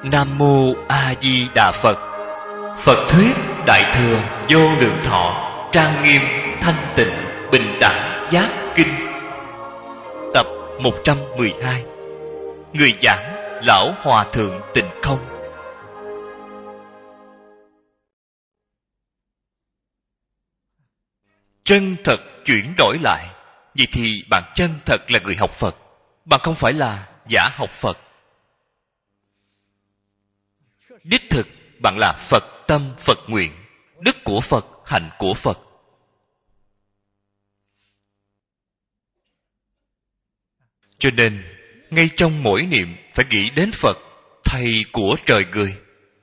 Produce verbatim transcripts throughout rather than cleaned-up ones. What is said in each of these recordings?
Nam Mô A Di Đà Phật. Phật thuyết Đại thừa vô lượng thọ trang nghiêm thanh tịnh bình đẳng giác kinh. Tập một trăm mười hai. Người giảng Lão Hòa Thượng Tịnh Không. Chân thật chuyển đổi lại. Vậy thì bạn chân thật là người học Phật, bạn không phải là giả học Phật. Đích thực bạn là Phật tâm Phật nguyện, đức của Phật, hạnh của Phật. Cho nên ngay trong mỗi niệm phải nghĩ đến Phật, thầy của trời người.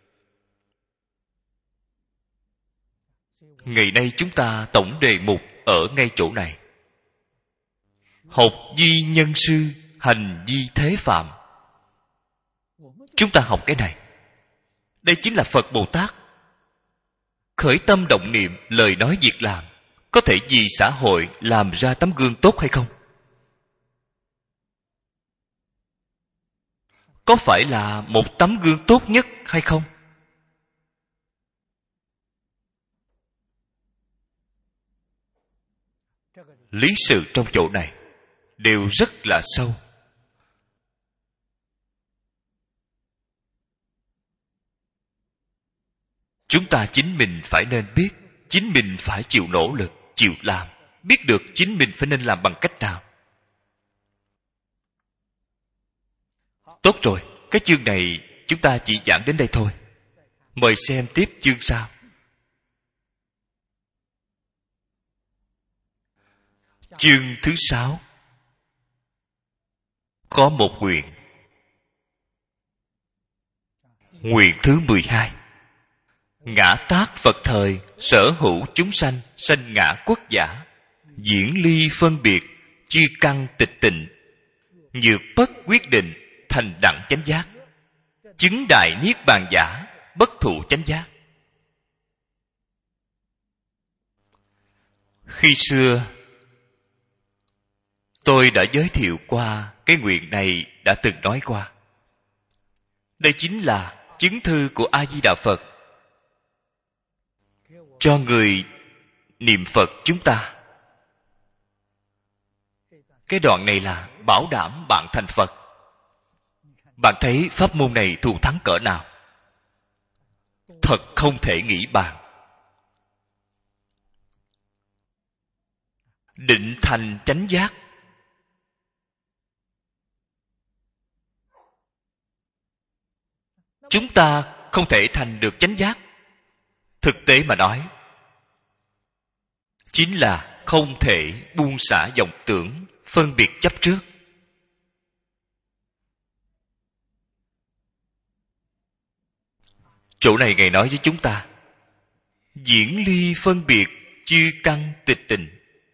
Ngày nay chúng ta tổng đề mục ở ngay chỗ này: học di nhân sư, hành di thế phạm. Chúng ta học cái này. Đây chính là Phật Bồ Tát. Khởi tâm động niệm, lời nói việc làm có thể vì xã hội làm ra tấm gương tốt hay không? Có phải là một tấm gương tốt nhất hay không? Lý sự trong chỗ này đều rất là sâu. Chúng ta chính mình phải nên biết, chính mình phải chịu nỗ lực, chịu làm, biết được chính mình phải nên làm bằng cách nào. Tốt rồi, cái chương này chúng ta chỉ giảng đến đây thôi. Mời xem tiếp chương sau. Chương thứ sáu. Có một nguyện. Nguyện thứ mười hai. Ngã tác Phật thời, sở hữu chúng sanh, sanh ngã quốc giả, diễn ly phân biệt, chư căn tịch tịnh, nhược bất quyết định, thành đẳng chánh giác, chứng đại niết bàn giả, bất thụ chánh giác. Khi xưa tôi đã giới thiệu qua cái nguyện này, đã từng nói qua. Đây chính là chứng thư của A Di Đà Phật cho người niệm Phật chúng ta. Cái đoạn này là bảo đảm bạn thành Phật. Bạn thấy pháp môn này thù thắng cỡ nào? Thật không thể nghĩ bàn. Định thành chánh giác. Chúng ta không thể thành được chánh giác. Thực tế mà nói, chính là không thể buông xả vọng tưởng, phân biệt chấp trước. Chỗ này Ngài nói với chúng ta: diễn ly phân biệt, chư căn tịch tịnh.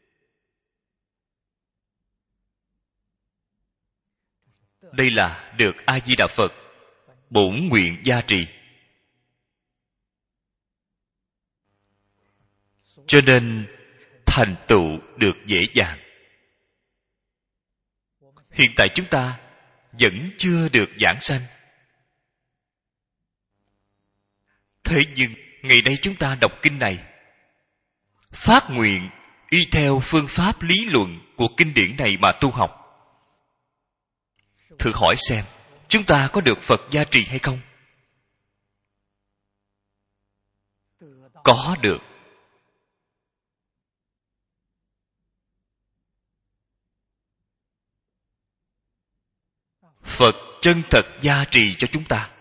Đây là được A Di Đà Phật bổn nguyện gia trì. Cho nên thành tựu được dễ dàng. Hiện tại chúng ta vẫn chưa được giảng sanh. Thế nhưng ngày nay chúng ta đọc kinh này, phát nguyện y theo phương pháp lý luận của kinh điển này mà tu học. Thử hỏi xem, chúng ta có được Phật gia trì hay không? Có được. Phật chân thật gia trì cho chúng ta.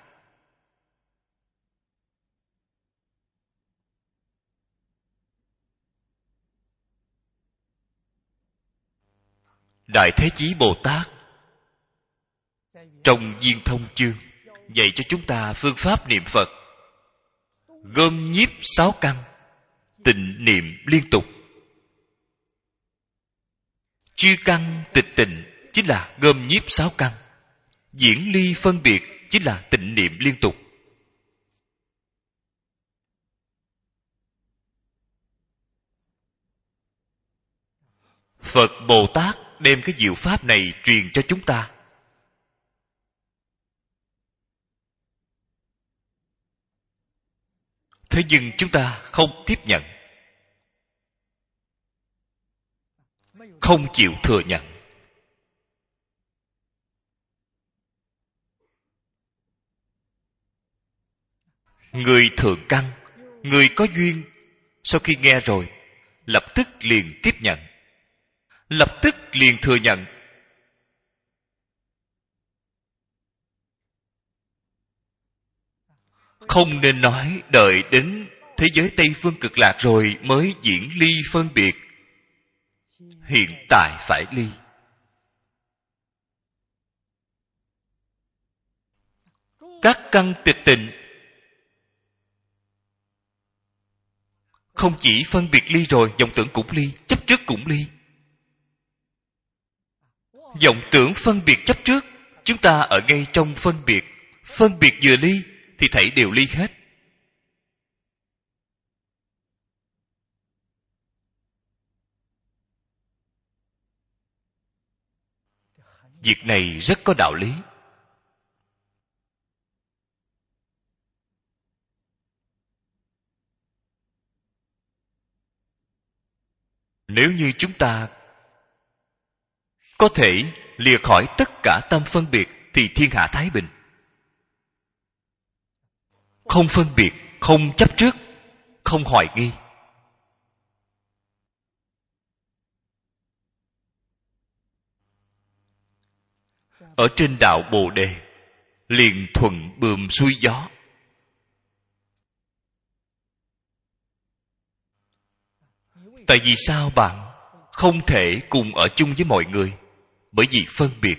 Đại Thế Chí Bồ Tát trong Viên Thông chương dạy cho chúng ta phương pháp niệm Phật, gom nhiếp sáu căn, tịnh niệm liên tục. Chư căn tịch tịnh chính là gom nhiếp sáu căn, diễn ly phân biệt chính là tịnh niệm liên tục. Phật Bồ Tát đem cái diệu pháp này truyền cho chúng ta. Thế nhưng chúng ta không tiếp nhận, không chịu thừa nhận. Người thượng căn, người có duyên, sau khi nghe rồi lập tức liền tiếp nhận, lập tức liền thừa nhận. Không nên nói đợi đến thế giới Tây Phương Cực Lạc rồi mới diễn ly phân biệt. Hiện tại phải ly. Các căn tịch tịnh không chỉ phân biệt ly rồi, vọng tưởng cũng ly, chấp trước cũng ly. Vọng tưởng phân biệt chấp trước, chúng ta ở ngay trong phân biệt. Phân biệt vừa ly thì thảy đều ly hết. Việc này rất có đạo lý. Nếu như chúng ta có thể lìa khỏi tất cả tâm phân biệt thì thiên hạ thái bình. Không phân biệt, không chấp trước, không hoài nghi. Ở trên đạo Bồ Đề liền thuận buồm xuôi gió. Tại vì sao bạn không thể cùng ở chung với mọi người? Bởi vì phân biệt.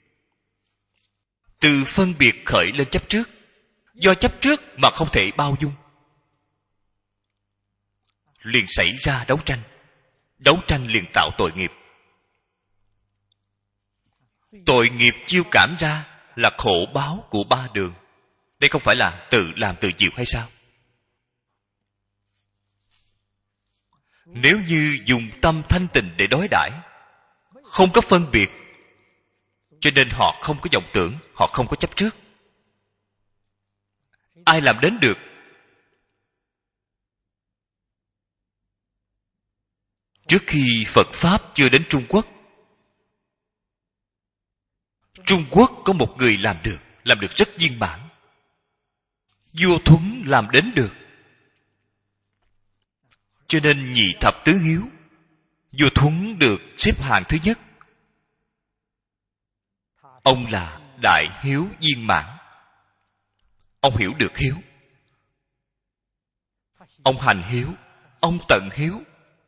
Từ phân biệt khởi lên chấp trước. Do chấp trước mà không thể bao dung, liền xảy ra đấu tranh. Đấu tranh liền tạo tội nghiệp. Tội nghiệp chiêu cảm ra là khổ báo của ba đường. Đây không phải là tự làm tự chịu hay sao? Nếu như dùng tâm thanh tịnh để đối đãi, không có phân biệt, cho nên họ không có vọng tưởng, họ không có chấp trước. Ai làm đến được? Trước khi Phật Pháp chưa đến Trung Quốc, Trung Quốc có một người làm được, làm được rất viên mãn. Vua Thuấn làm đến được. Cho nên nhị thập tứ hiếu, vua Thuấn được xếp hạng thứ nhất. Ông là đại hiếu viên mãn. Ông hiểu được hiếu. Ông hành hiếu, ông tận hiếu.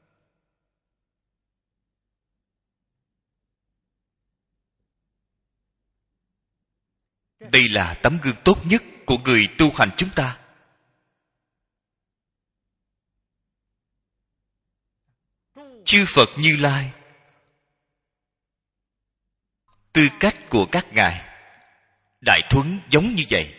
Đây là tấm gương tốt nhất của người tu hành chúng ta. Chư Phật Như Lai, tư cách của các ngài, Đại Thuấn giống như vậy.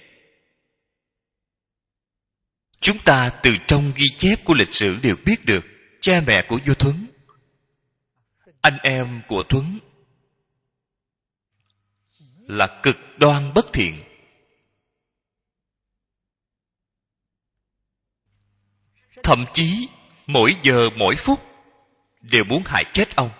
Chúng ta từ trong ghi chép của lịch sử đều biết được cha mẹ của vua Thuấn, anh em của Thuấn là cực đoan bất thiện. Thậm chí mỗi giờ mỗi phút đều muốn hại chết ông.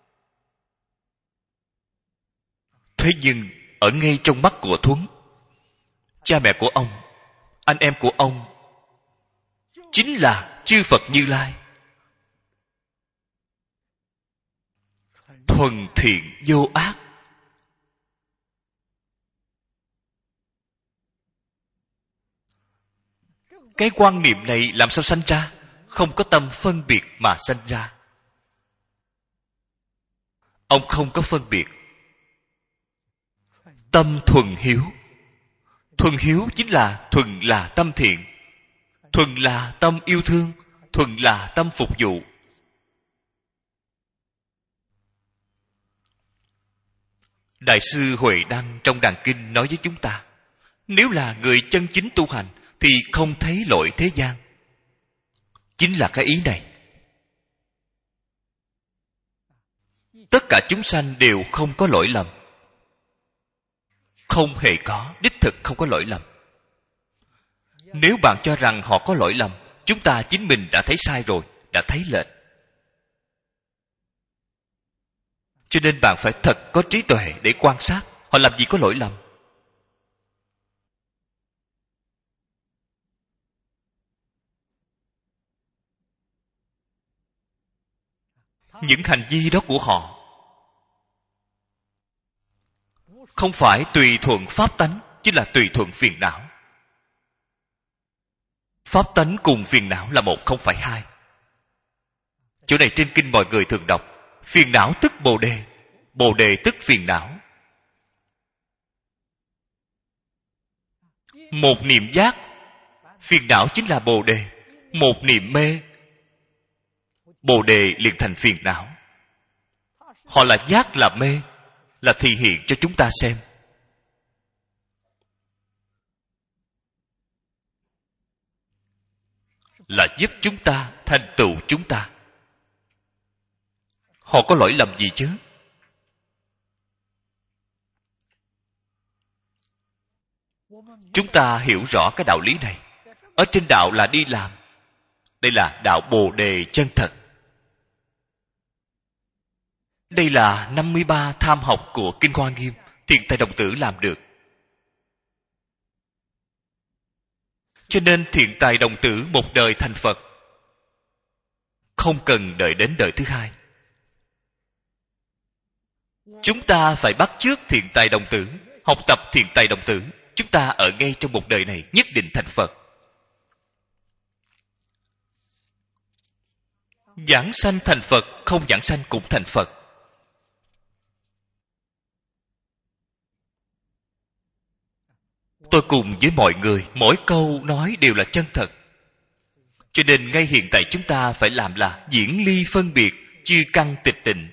Thế nhưng ở ngay trong mắt của Thuấn, cha mẹ của ông, anh em của ông chính là chư Phật Như Lai, thuần thiện vô ác. Cái quan niệm này làm sao sanh ra? Không có tâm phân biệt mà sanh ra. Ông không có phân biệt. Tâm thuần hiếu. Thuần hiếu chính là thuần là tâm thiện, thuần là tâm yêu thương, thuần là tâm phục vụ. Đại sư Huệ Đăng trong Đàn Kinh nói với chúng ta, nếu là người chân chính tu hành thì không thấy lỗi thế gian. Chính là cái ý này. Tất cả chúng sanh đều không có lỗi lầm. Không hề có, đích thực không có lỗi lầm. Nếu bạn cho rằng họ có lỗi lầm, chúng ta chính mình đã thấy sai rồi, đã thấy lệch. Cho nên bạn phải thật có trí tuệ để quan sát họ làm gì có lỗi lầm. Những hành vi đó của họ không phải tùy thuận pháp tánh, chứ là tùy thuận phiền não. Pháp tánh cùng phiền não là một, không phải hai. Chỗ này trên kinh mọi người thường đọc, phiền não tức bồ đề, bồ đề tức phiền não. Một niệm giác, phiền não chính là bồ đề. Một niệm mê, bồ đề liền thành phiền não. Họ là giác là mê, là thị hiện cho chúng ta xem. Là giúp chúng ta, thành tựu chúng ta. Họ có lỗi lầm gì chứ? Chúng ta hiểu rõ cái đạo lý này. Ở trên đạo là đi làm. Đây là đạo bồ đề chân thật. Đây là năm mươi ba tham học của Kinh Hoa Nghiêm, Thiện Tài Đồng Tử làm được. Cho nên Thiện Tài Đồng Tử một đời thành Phật, không cần đợi đến đời thứ hai. Chúng ta phải bắt chước Thiện Tài Đồng Tử, học tập Thiện Tài Đồng Tử. Chúng ta ở ngay trong một đời này nhất định thành Phật. Giảng sanh thành Phật, không giảng sanh cũng thành Phật. Tôi cùng với mọi người, mỗi câu nói đều là chân thật. Cho nên ngay hiện tại chúng ta phải làm là diễn ly phân biệt, chư căn tịch tịnh.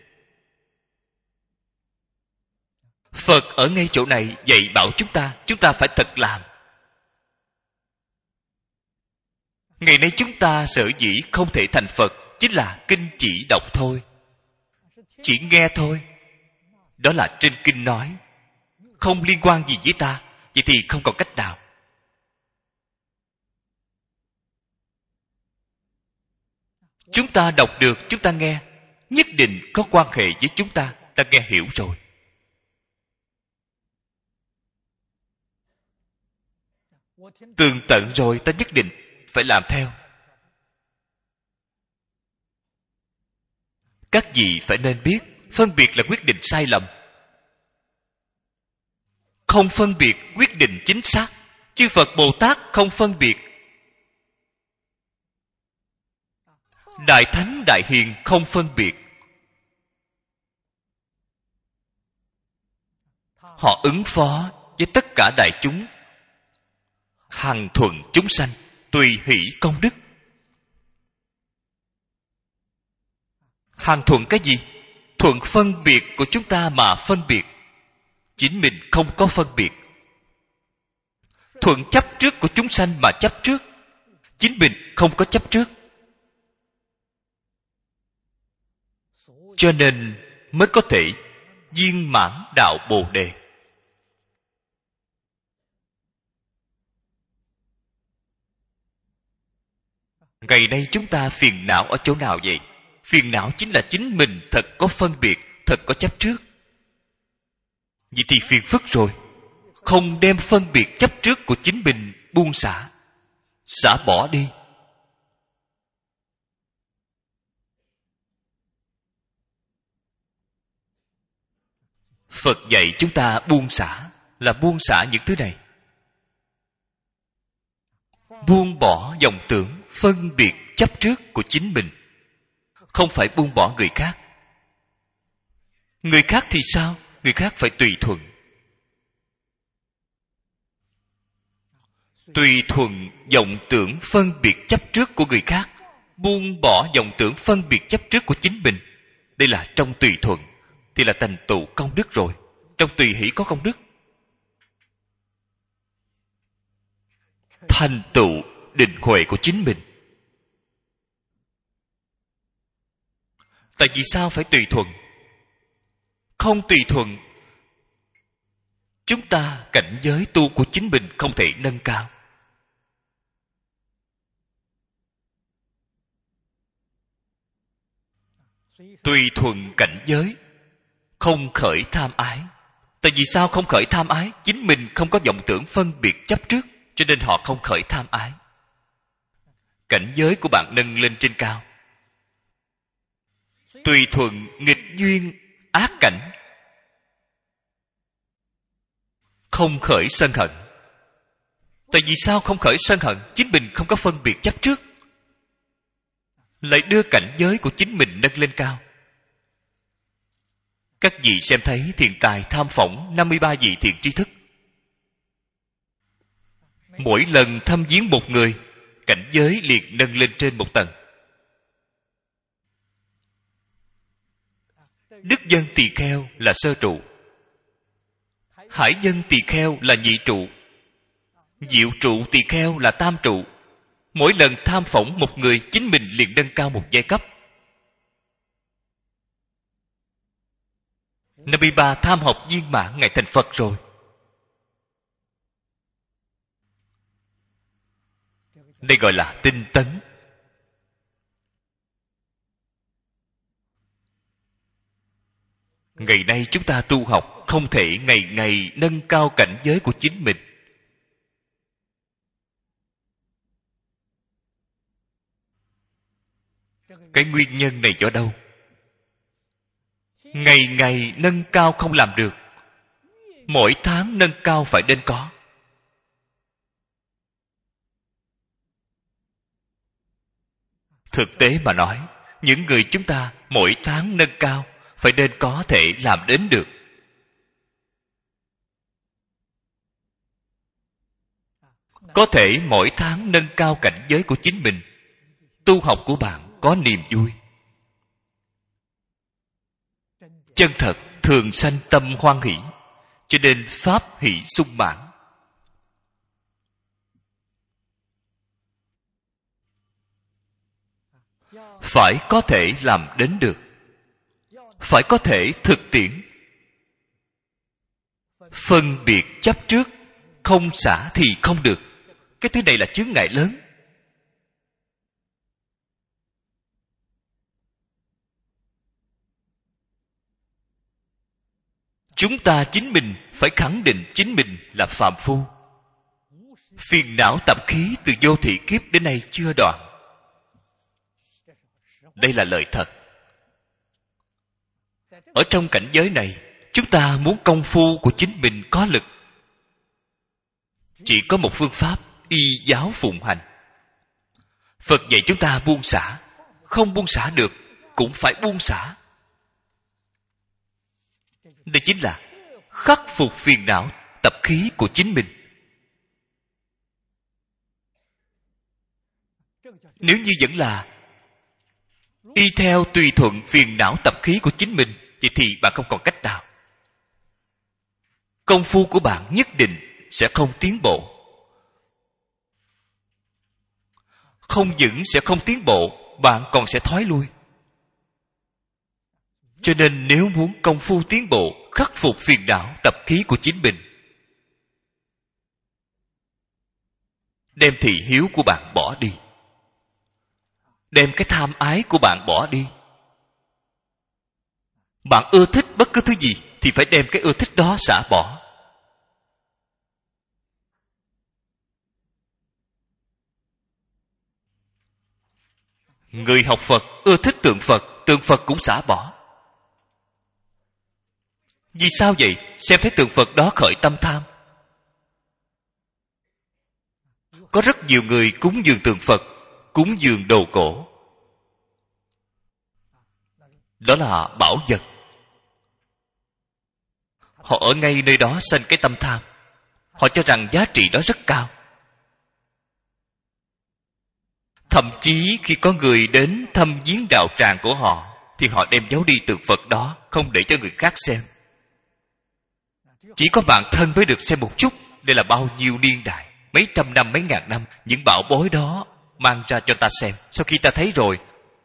Phật ở ngay chỗ này dạy bảo chúng ta, chúng ta phải thật làm. Ngày nay chúng ta sở dĩ không thể thành Phật chính là kinh chỉ đọc thôi, chỉ nghe thôi. Đó là trên kinh nói, không liên quan gì với ta, vậy thì không còn cách nào. Chúng ta đọc được, chúng ta nghe, nhất định có quan hệ với chúng ta, ta nghe hiểu rồi. Tường tận rồi, ta nhất định phải làm theo. Các vị phải nên biết, phân biệt là quyết định sai lầm. Không phân biệt quyết định chính xác. Chư Phật Bồ Tát không phân biệt. Đại Thánh Đại Hiền không phân biệt. Họ ứng phó với tất cả đại chúng, hằng thuận chúng sanh, tùy hỷ công đức. Hằng thuận cái gì? Thuận phân biệt của chúng ta mà phân biệt. Chính mình không có phân biệt. Thuận chấp trước của chúng sanh mà chấp trước. Chính mình không có chấp trước. Cho nên mới có thể viên mãn đạo Bồ Đề. Ngày nay chúng ta phiền não ở chỗ nào vậy? Phiền não chính là chính mình thật có phân biệt, thật có chấp trước. Vậy thì phiền phức rồi. Không đem phân biệt chấp trước của chính mình buông xả, xả bỏ đi. Phật dạy chúng ta buông xả là buông xả những thứ này. Buông bỏ vọng tưởng phân biệt chấp trước của chính mình, không phải buông bỏ người khác. Người khác thì sao? Người khác phải tùy thuận. Tùy thuận vọng tưởng phân biệt chấp trước của người khác, buông bỏ vọng tưởng phân biệt chấp trước của chính mình. Đây là trong tùy thuận, thì là thành tựu công đức rồi. Trong tùy hỷ có công đức. Thành tựu định huệ của chính mình. Tại vì sao phải tùy thuận? Không tùy thuận, chúng ta cảnh giới tu của chính mình không thể nâng cao. tùy thuận cảnh giới, không khởi tham ái. Tại vì sao không khởi tham ái? Chính mình không có vọng tưởng phân biệt chấp trước, cho nên họ không khởi tham ái. Cảnh giới của bạn nâng lên trên cao, tùy thuận nghịch duyên ác cảnh, không khởi sân hận. Tại vì sao không khởi sân hận? Chính mình không có phân biệt chấp trước, lại đưa cảnh giới của chính mình nâng lên cao. Các vị xem thấy thiền tài tham phỏng năm mươi ba vị thiện tri thức. Mỗi lần thăm viếng một người, cảnh giới liền nâng lên trên một tầng. Đức dân tỳ kheo là sơ trụ, hải dân tỳ kheo là nhị trụ, diệu trụ tỳ kheo là tam trụ. Mỗi lần tham phỏng một người, chính mình liền nâng cao một giai cấp. năm mươi ba tham học viên mãn, ngài thành Phật rồi. Đây gọi là tinh tấn. Ngày nay chúng ta tu học không thể ngày ngày nâng cao cảnh giới của chính mình. Cái nguyên nhân này do đâu? Ngày ngày nâng cao không làm được, mỗi tháng nâng cao phải nên có. Thực tế mà nói, những người chúng ta mỗi tháng nâng cao phải nên có thể làm đến được. Có thể mỗi tháng nâng cao cảnh giới của chính mình, tu học của bạn có niềm vui. Chân thật thường sanh tâm hoan hỷ, cho nên pháp hỷ sung mãn. Phải có thể làm đến được, phải có thể thực tiễn. Phân biệt chấp trước, không xả thì không được. Cái thứ này là chướng ngại lớn. Chúng ta chính mình phải khẳng định chính mình là phàm phu. Phiền não tập khí từ vô thị kiếp đến nay chưa đoạn. Đây là lời thật. Ở trong cảnh giới này, chúng ta muốn công phu của chính mình có lực, chỉ có một phương pháp: y giáo phụng hành. Phật dạy chúng ta buông xả. Không buông xả được, cũng phải buông xả. Đây chính là khắc phục phiền não tập khí của chính mình. Nếu như vẫn là y theo tùy thuận phiền não tập khí của chính mình, vậy thì bạn không còn cách nào. Công phu của bạn nhất định sẽ không tiến bộ. Không những sẽ không tiến bộ, bạn còn sẽ thoái lui. Cho nên nếu muốn công phu tiến bộ, khắc phục phiền não tập khí của chính mình, đem thị hiếu của bạn bỏ đi, đem cái tham ái của bạn bỏ đi. Bạn ưa thích bất cứ thứ gì thì phải đem cái ưa thích đó xả bỏ. Người học Phật ưa thích tượng Phật, tượng Phật cũng xả bỏ. Vì sao vậy? Xem thấy tượng Phật đó khởi tâm tham. Có rất nhiều người cúng dường tượng Phật, cúng dường đồ cổ. Đó là bảo vật. Họ ở ngay nơi đó sanh cái tâm tham. Họ cho rằng giá trị đó rất cao. Thậm chí khi có người đến thăm viếng đạo tràng của họ, thì họ đem giấu đi tượng Phật đó, không để cho người khác xem. Chỉ có bạn thân mới được xem một chút. Đây là bao nhiêu niên đại, mấy trăm năm, mấy ngàn năm, những bảo bối đó mang ra cho ta xem. Sau khi ta thấy rồi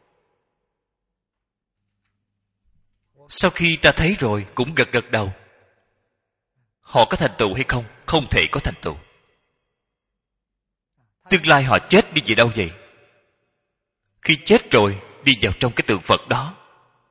Sau khi ta thấy rồi cũng gật gật đầu. Họ có thành tựu hay không? Không thể có thành tựu. Tương lai họ chết đi về đâu vậy? Khi chết rồi, đi vào trong cái tượng Phật đó,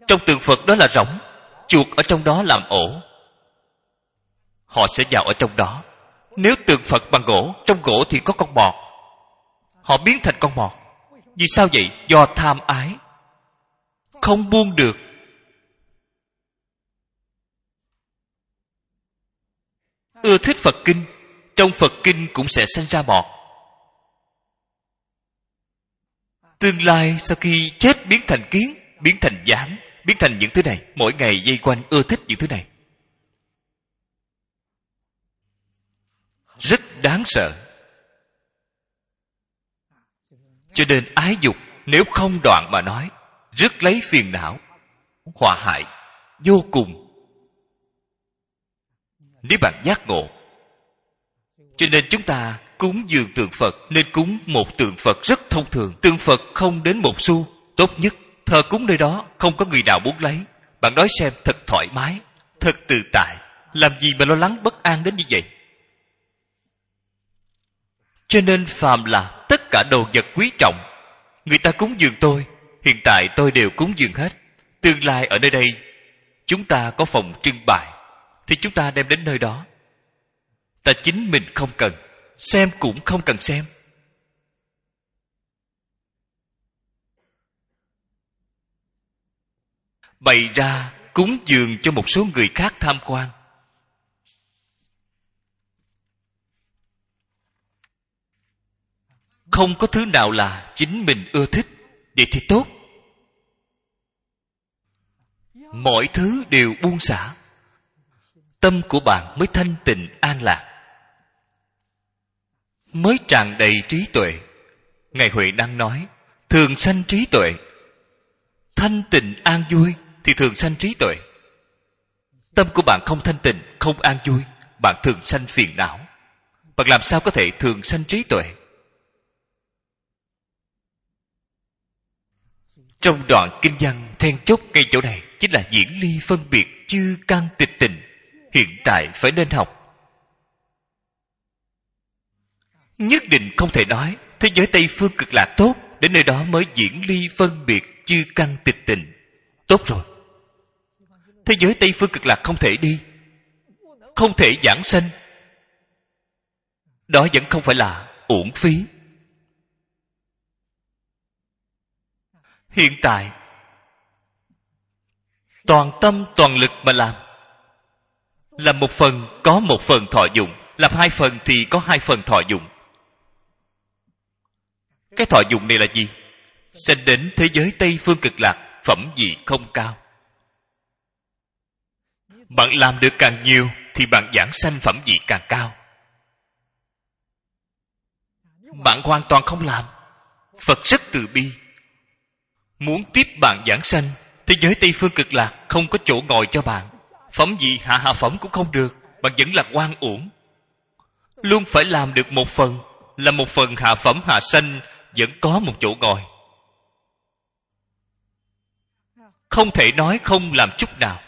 Trong tượng Phật đó là rỗng, chuột ở trong đó làm ổ. Họ sẽ vào ở trong đó. Nếu tượng Phật bằng gỗ, trong gỗ thì có con bò, họ biến thành con bò. Vì sao vậy? Do tham ái, không buông được. Ưa thích Phật kinh, trong Phật kinh cũng sẽ sinh ra bọt. Tương lai sau khi chết biến thành kiến, biến thành gián, biến thành những thứ này, mỗi ngày dây quanh ưa thích những thứ này. Rất đáng sợ. Cho nên ái dục nếu không đoạn mà nói, rước lấy phiền não, họa hại vô cùng. Nếu bạn giác ngộ, cho nên chúng ta cúng dường tượng Phật nên cúng một tượng Phật rất thông thường. Tượng Phật không đến một xu, tốt nhất thờ cúng nơi đó không có người nào muốn lấy. Bạn nói xem, thật thoải mái, thật tự tại, làm gì mà lo lắng bất an đến như vậy. Cho nên phàm là tất cả đồ vật quý trọng, người ta cúng dường tôi, hiện tại tôi đều cúng dường hết. Tương lai ở nơi đây chúng ta có phòng trưng bày thì chúng ta đem đến nơi đó. Ta chính mình không cần, xem cũng không cần xem. Bày ra cúng dường cho một số người khác tham quan. Không có thứ nào là chính mình ưa thích, vậy thì tốt. Mọi thứ đều buông xả, tâm của bạn mới thanh tịnh an lạc, mới tràn đầy trí tuệ. Ngài Huệ đang nói, thường sanh trí tuệ. Thanh tịnh an vui thì thường sanh trí tuệ. Tâm của bạn không thanh tịnh, không an vui, bạn thường sanh phiền não. Bạn làm sao có thể thường sanh trí tuệ? Trong đoạn kinh văn then chốt ngay chỗ này chính là diễn ly phân biệt chư căn tịch tịnh. Hiện tại phải nên học. Nhất định không thể nói thế giới Tây phương cực lạc tốt, đến nơi đó mới diễn ly phân biệt chư căn tịch tịnh. Tốt rồi. Thế giới Tây phương cực lạc không thể đi, không thể giảng sanh, đó vẫn không phải là uổng phí. Hiện tại toàn tâm toàn lực mà làm, làm một phần có một phần thọ dụng, làm hai phần thì có hai phần thọ dụng. Cái thọ dụng này là gì? Sanh đến thế giới Tây phương cực lạc, phẩm vị không cao. Bạn làm được càng nhiều thì bạn giảng sanh phẩm vị càng cao. Bạn hoàn toàn không làm, Phật rất từ bi, muốn tiếp bạn giảng sanh. Thế giới Tây phương cực lạc không có chỗ ngồi cho bạn, phẩm vị hạ hạ phẩm cũng không được, bạn vẫn là oan uổng. Luôn phải làm được một phần, là một phần hạ phẩm hạ sanh vẫn có một chỗ ngồi. Không thể nói không làm chút nào.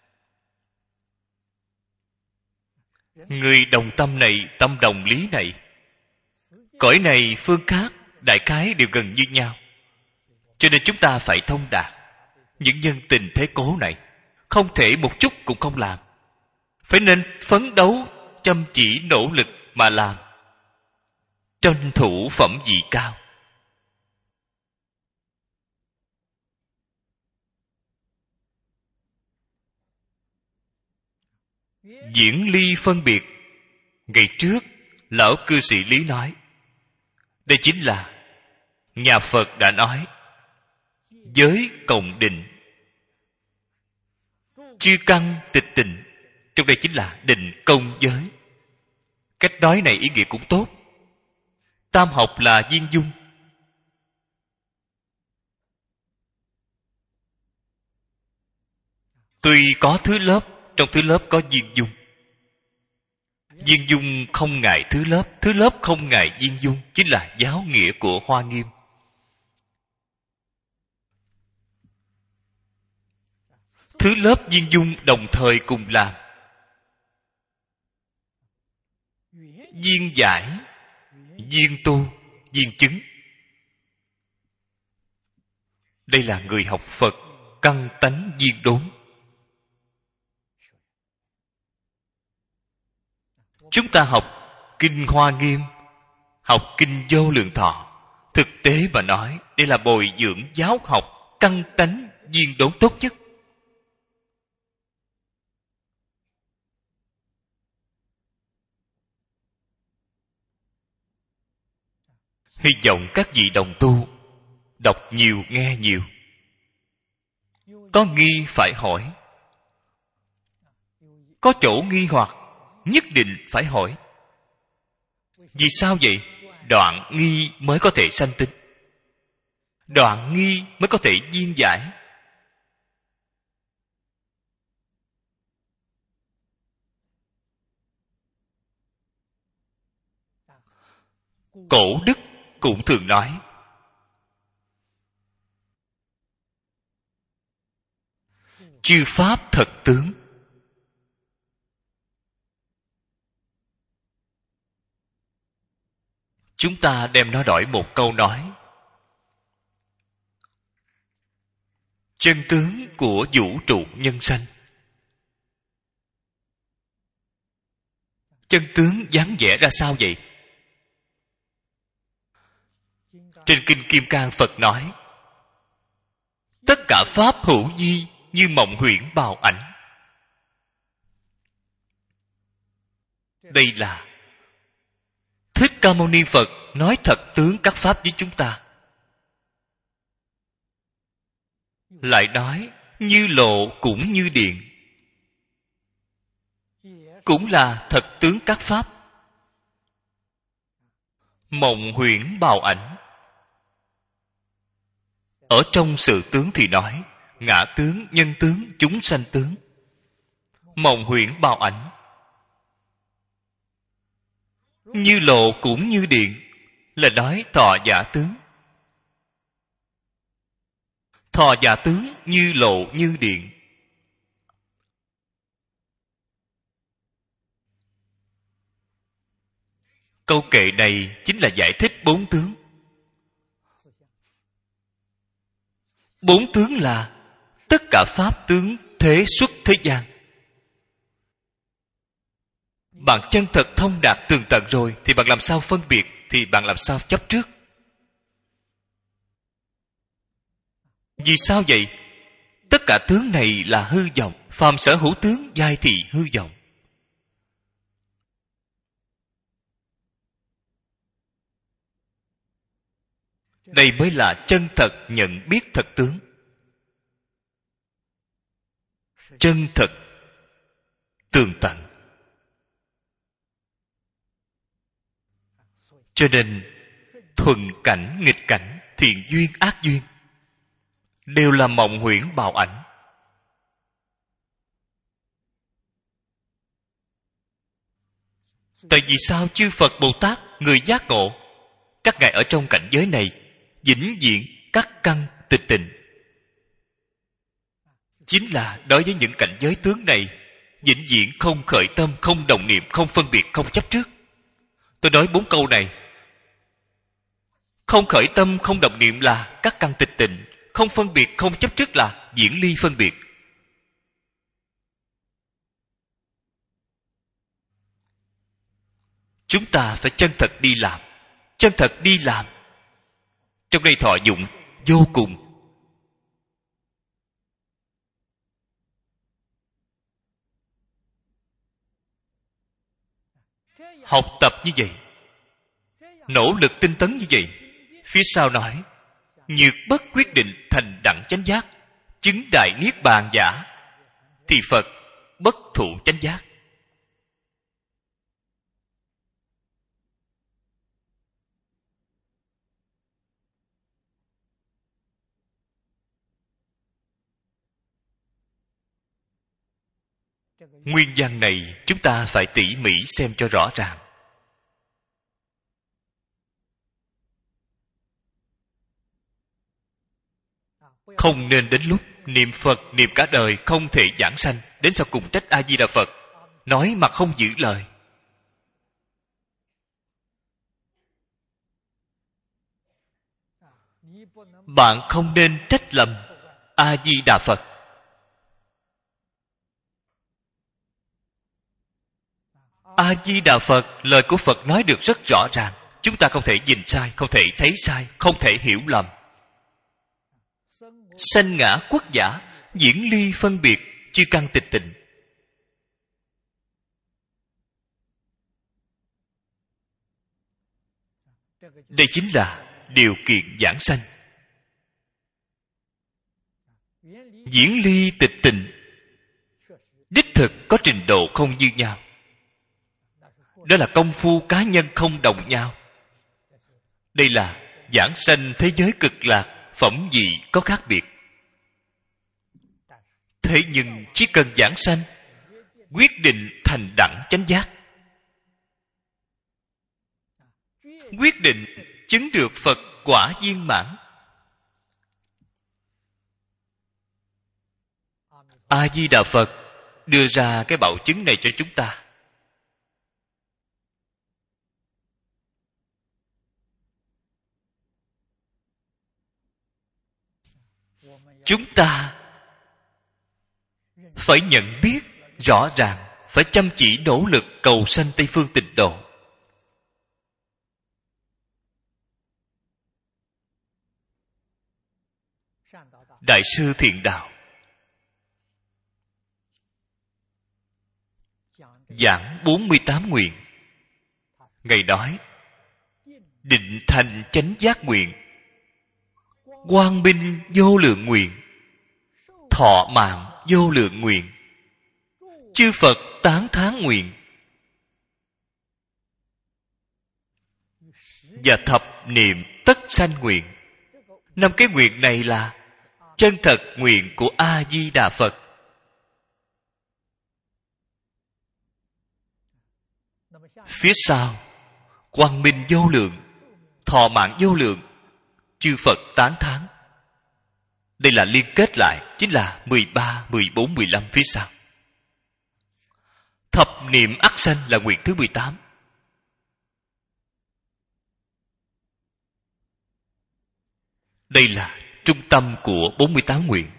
Người đồng tâm này, tâm đồng lý này, cõi này phương khác, đại khái đều gần như nhau. Cho nên chúng ta phải thông đạt những nhân tình thế cố này, không thể một chút cũng không làm. Phải nên phấn đấu, chăm chỉ nỗ lực mà làm, tranh thủ phẩm vị cao. Diễn ly phân biệt, ngày trước lão cư sĩ Lý nói, đây chính là nhà Phật đã nói giới cộng định, chư căn tịch tịnh. Trong đây chính là định công giới. Cách nói này ý nghĩa cũng tốt. Tam học là viên dung. Tuy có thứ lớp, trong thứ lớp có viên dung. Viên dung không ngại thứ lớp, thứ lớp không ngại viên dung, chính là giáo nghĩa của Hoa Nghiêm. Thứ lớp viên dung đồng thời cùng làm. Viên giải, viên tu, viên chứng. Đây là người học Phật căn tánh viên đốn. Chúng ta học Kinh Hoa Nghiêm, học Kinh Vô Lượng Thọ, thực tế mà nói, đây là bồi dưỡng giáo học căn tánh viên đốn tốt nhất. Hy vọng các vị đồng tu đọc nhiều nghe nhiều. Có nghi phải hỏi, có chỗ nghi hoặc nhất định phải hỏi. Vì sao vậy? Đoạn nghi mới có thể sanh tính, đoạn nghi mới có thể viên giải. Cổ đức cũng thường nói, chư pháp thật tướng. Chúng ta đem nó đổi một câu nói, chân tướng của vũ trụ nhân sanh. Chân tướng dáng vẻ ra sao vậy? Trên Kinh Kim Cang Phật nói, tất cả pháp hữu vi như mộng huyễn bào ảnh. Đây là Thích Ca Mâu Ni Phật nói thật tướng các pháp với chúng ta. Lại nói như lộ cũng như điện, cũng là thật tướng các pháp. Mộng huyễn bào ảnh. Ở trong sự tướng thì nói ngã tướng, nhân tướng, chúng sanh tướng. Mộng huyễn bào ảnh. Như lộ cũng như điện là nói thọ giả tướng. Thọ giả tướng như lộ như điện. Câu kệ này chính là giải thích bốn tướng. Bốn tướng là tất cả pháp tướng thế xuất thế gian. Bạn chân thật thông đạt tường tận rồi thì bạn làm sao phân biệt, thì bạn làm sao chấp trước. Vì sao vậy? Tất cả tướng này là hư vọng. Phàm sở hữu tướng giai thì hư vọng. Đây mới là chân thật nhận biết thật tướng. Chân thật tường tận. Cho nên thuận cảnh, nghịch cảnh, thiện duyên, ác duyên đều là mộng huyễn bào ảnh. Tại vì sao chư Phật Bồ Tát, người giác ngộ, các ngài ở trong cảnh giới này vĩnh viễn các căn tịch tịnh, chính là đối với những cảnh giới tướng này vĩnh viễn không khởi tâm, không đồng niệm, không phân biệt, không chấp trước. Tôi nói bốn câu này. Không khởi tâm, không đồng niệm là các căn tịch tịnh. Không phân biệt, không chấp trước là diễn ly phân biệt. Chúng ta phải chân thật đi làm. Chân thật đi làm. Trong đây thọ dụng vô cùng. Học tập như vậy, nỗ lực tinh tấn như vậy, phía sau nói nhược bất quyết định thành đẳng chánh giác, chứng đại niết bàn giả, thì Phật bất thụ chánh giác. Nguyên văn này chúng ta phải tỉ mỉ xem cho rõ ràng. Không nên đến lúc niệm Phật niệm cả đời không thể giảng sanh, đến sau cùng trách A Di Đà Phật, nói mà không giữ lời. Bạn không nên trách lầm A Di Đà Phật. A Di Đà Phật, lời của Phật nói được rất rõ ràng. Chúng ta không thể nhìn sai, không thể thấy sai, không thể hiểu lầm. Sanh ngã quốc giả, diễn ly phân biệt, chư căn tịch tịnh. Đây chính là điều kiện giảng sanh. Diễn ly tịch tịnh, đích thực có trình độ không như nhau. Đó là công phu cá nhân không đồng nhau. Đây là giảng sanh thế giới cực lạc, phẩm vị có khác biệt. Thế nhưng chỉ cần giảng sanh, quyết định thành đẳng chánh giác, quyết định chứng được Phật quả viên mãn. A Di Đà Phật đưa ra cái bảo chứng này cho chúng ta. Chúng ta phải nhận biết rõ ràng, phải chăm chỉ nỗ lực cầu sanh Tây phương tịnh độ. Đại sư Thiện Đạo giảng bốn mươi tám nguyện. Ngài nói: định thành chánh giác nguyện, quang minh vô lượng nguyện, thọ mạng vô lượng nguyện, chư Phật tán thán nguyện, và thập niệm tất sanh nguyện. Năm cái nguyện này là chân thật nguyện của A Di Đà Phật. Phía sau, quang minh vô lượng, thọ mạng vô lượng, chư Phật tán thán. Đây là liên kết lại, chính là mười ba, mười bốn, mười lăm phía sau. Thập niệm ắt sanh là nguyện thứ mười tám. Đây là trung tâm của bốn mươi tám nguyện.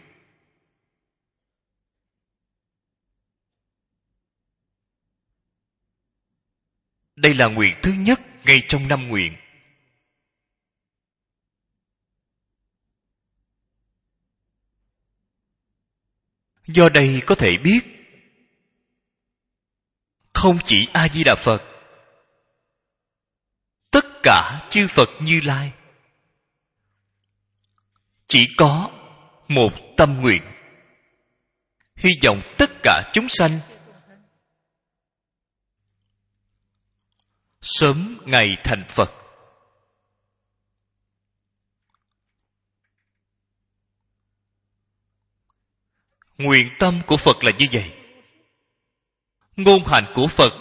Đây là nguyện thứ nhất ngay trong năm nguyện. Do đây có thể biết, không chỉ A Di Đà Phật, tất cả chư Phật Như Lai chỉ có một tâm nguyện, hy vọng tất cả chúng sanh sớm ngày thành Phật. Nguyện tâm của Phật là như vậy. Ngôn hành của Phật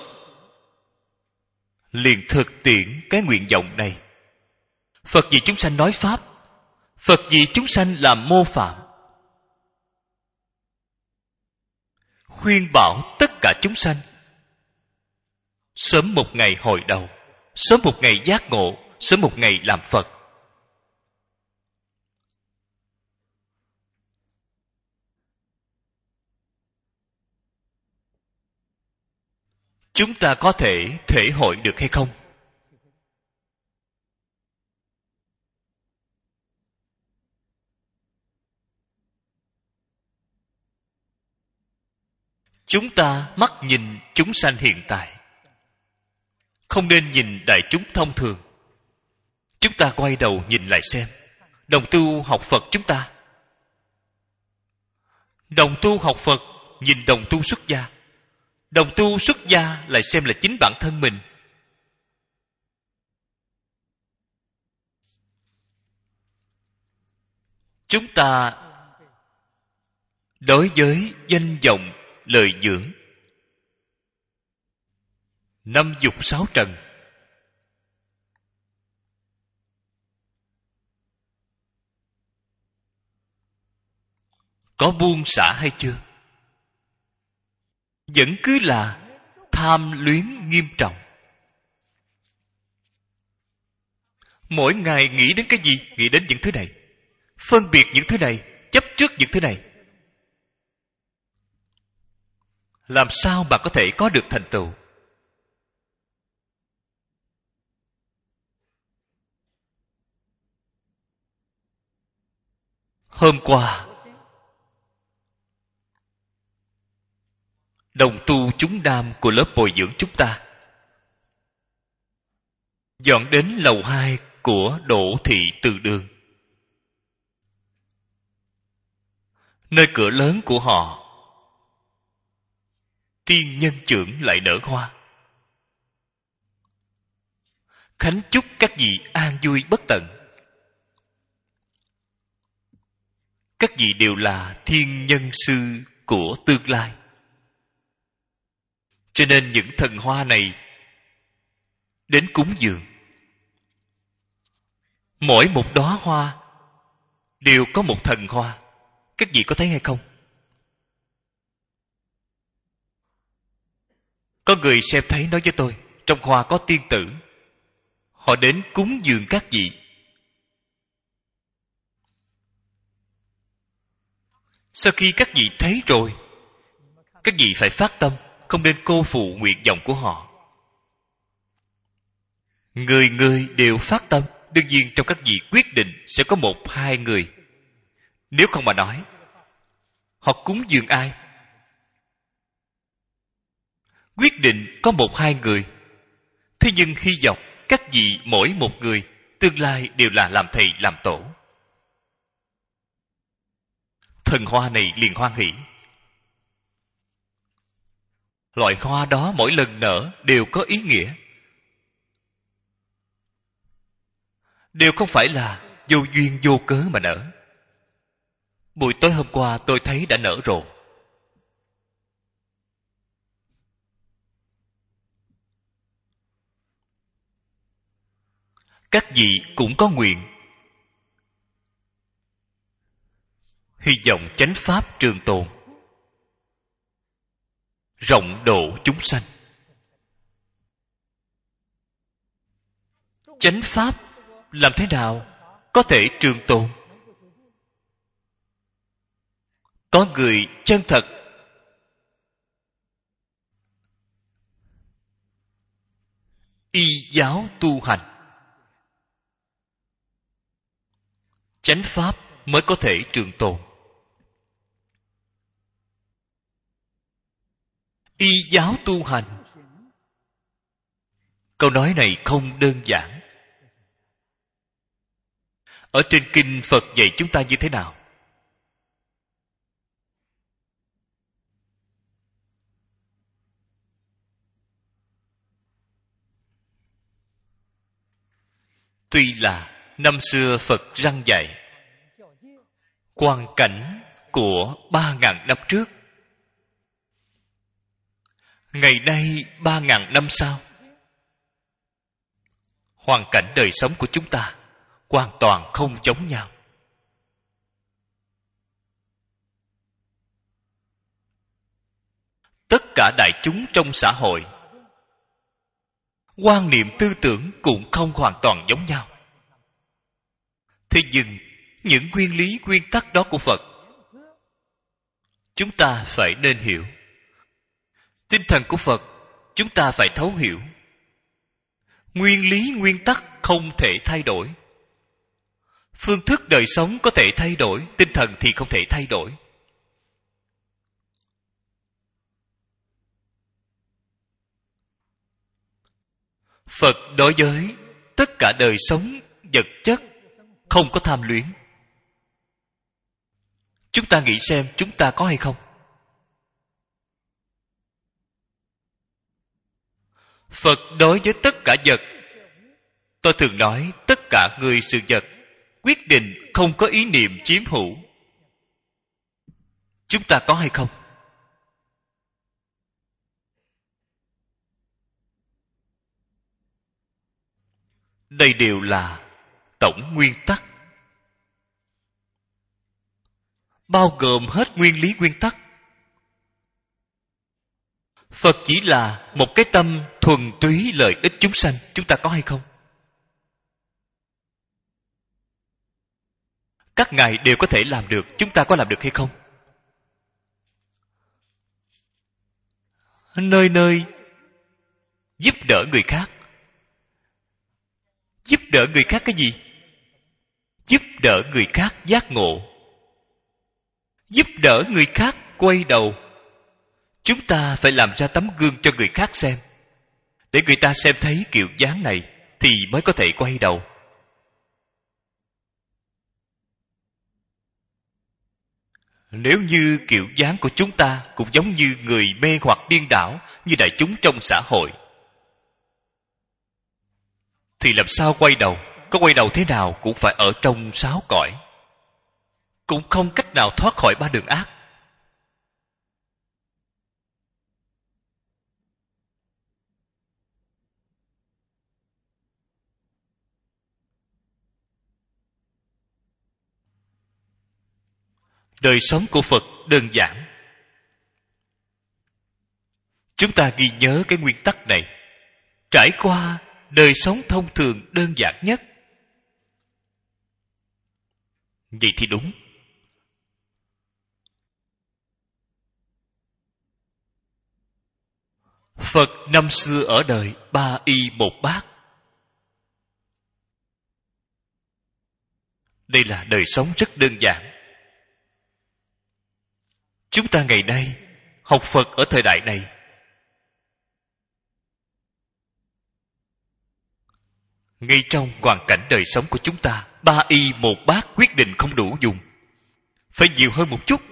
liền thực tiễn cái nguyện vọng này. Phật vì chúng sanh nói Pháp, Phật vì chúng sanh làm mô phạm, khuyên bảo tất cả chúng sanh sớm một ngày hồi đầu, sớm một ngày giác ngộ, sớm một ngày làm Phật. Chúng ta có thể thể hội được hay không? Chúng ta mắt nhìn chúng sanh hiện tại, không nên nhìn đại chúng thông thường. Chúng ta quay đầu nhìn lại xem, đồng tu học Phật chúng ta, đồng tu học Phật nhìn đồng tu xuất gia, đồng tu xuất gia lại xem là chính bản thân mình. Chúng ta đối với danh vọng, lời dưỡng, năm dục sáu trần, có buông xả hay chưa? Vẫn cứ là tham luyến nghiêm trọng. Mỗi ngày nghĩ đến cái gì? Nghĩ đến những thứ này, phân biệt những thứ này, chấp trước những thứ này, làm sao mà có thể có được thành tựu? Hôm qua, đồng tu chúng nam của lớp bồi dưỡng chúng ta dọn đến lầu hai của Đỗ Thị Từ Đường. Nơi cửa lớn của họ, tiên nhân trưởng lại nở hoa, khánh chúc các vị an vui bất tận. Các vị đều là thiên nhân sư của tương lai, cho nên những thần hoa này đến cúng dường. Mỗi một đóa hoa đều có một thần hoa. Các vị có thấy hay không? Có người xem thấy nói với tôi, trong hoa có tiên tử, họ đến cúng dường các vị. Sau khi các vị thấy rồi, các vị phải phát tâm, không nên cô phụ nguyện vọng của họ. Người người đều phát tâm. Đương nhiên trong các vị quyết định sẽ có một hai người. Nếu không mà nói, họ cúng dường ai? Quyết định có một hai người. Thế nhưng hy vọng các vị mỗi một người tương lai đều là làm thầy làm tổ. Thần hoa này liền hoan hỷ. Loại hoa đó mỗi lần nở đều có ý nghĩa, đều không phải là vô duyên vô cớ mà nở. Buổi tối hôm qua tôi thấy đã nở rồi. Các vị cũng có nguyện, hy vọng chánh pháp trường tồn, rộng độ chúng sanh. Chánh pháp làm thế nào có thể trường tồn? Có người chân thật y giáo tu hành, chánh pháp mới có thể trường tồn. Y giáo tu hành, câu nói này không đơn giản. Ở trên kinh Phật dạy chúng ta như thế nào? Tuy là năm xưa Phật răng dạy, quang cảnh của ba ngàn năm trước, ngày nay ba ngàn năm sau, hoàn cảnh đời sống của chúng ta hoàn toàn không giống nhau. Tất cả đại chúng trong xã hội, quan niệm tư tưởng cũng không hoàn toàn giống nhau. Thế nhưng những nguyên lý nguyên tắc đó của Phật, chúng ta phải nên hiểu. Tinh thần của Phật chúng ta phải thấu hiểu. Nguyên lý nguyên tắc không thể thay đổi. Phương thức đời sống có thể thay đổi, tinh thần thì không thể thay đổi. Phật đối với tất cả đời sống vật chất không có tham luyến. Chúng ta nghĩ xem chúng ta có hay không? Phật đối với tất cả vật, tôi thường nói tất cả người sự vật, quyết định không có ý niệm chiếm hữu. Chúng ta có hay không? Đây đều là tổng nguyên tắc, bao gồm hết nguyên lý nguyên tắc. Phật chỉ là một cái tâm thuần túy lợi ích chúng sanh. Chúng ta có hay không? Các ngài đều có thể làm được, chúng ta có làm được hay không? Nơi nơi giúp đỡ người khác. Giúp đỡ người khác cái gì? Giúp đỡ người khác giác ngộ, giúp đỡ người khác quay đầu. Chúng ta phải làm ra tấm gương cho người khác xem, để người ta xem thấy kiểu dáng này thì mới có thể quay đầu. Nếu như kiểu dáng của chúng ta cũng giống như người mê hoặc điên đảo, như đại chúng trong xã hội, thì làm sao quay đầu? Có quay đầu thế nào cũng phải ở trong sáu cõi, cũng không cách nào thoát khỏi ba đường ác. Đời sống của Phật đơn giản. Chúng ta ghi nhớ cái nguyên tắc này. Trải qua đời sống thông thường đơn giản nhất, vậy thì đúng. Phật năm xưa ở đời ba y một bát. Đây là đời sống rất đơn giản. Chúng ta ngày nay học Phật ở thời đại này, ngay trong hoàn cảnh đời sống của chúng ta, ba y một bát quyết định không đủ dùng, phải nhiều hơn một chút.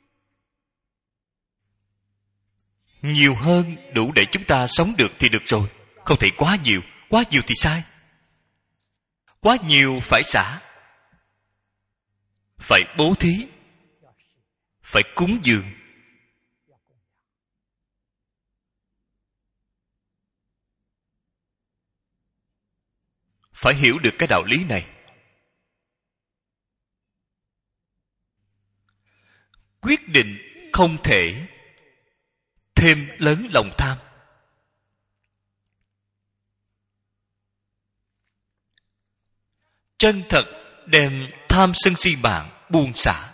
Nhiều hơn đủ để chúng ta sống được thì được rồi, không thể quá nhiều. Quá nhiều thì sai. Quá nhiều phải xả, phải bố thí, phải cúng dường. Phải hiểu được cái đạo lý này. Quyết định không thể thêm lớn lòng tham. Chân thật đem tham sân si mạng buông xả.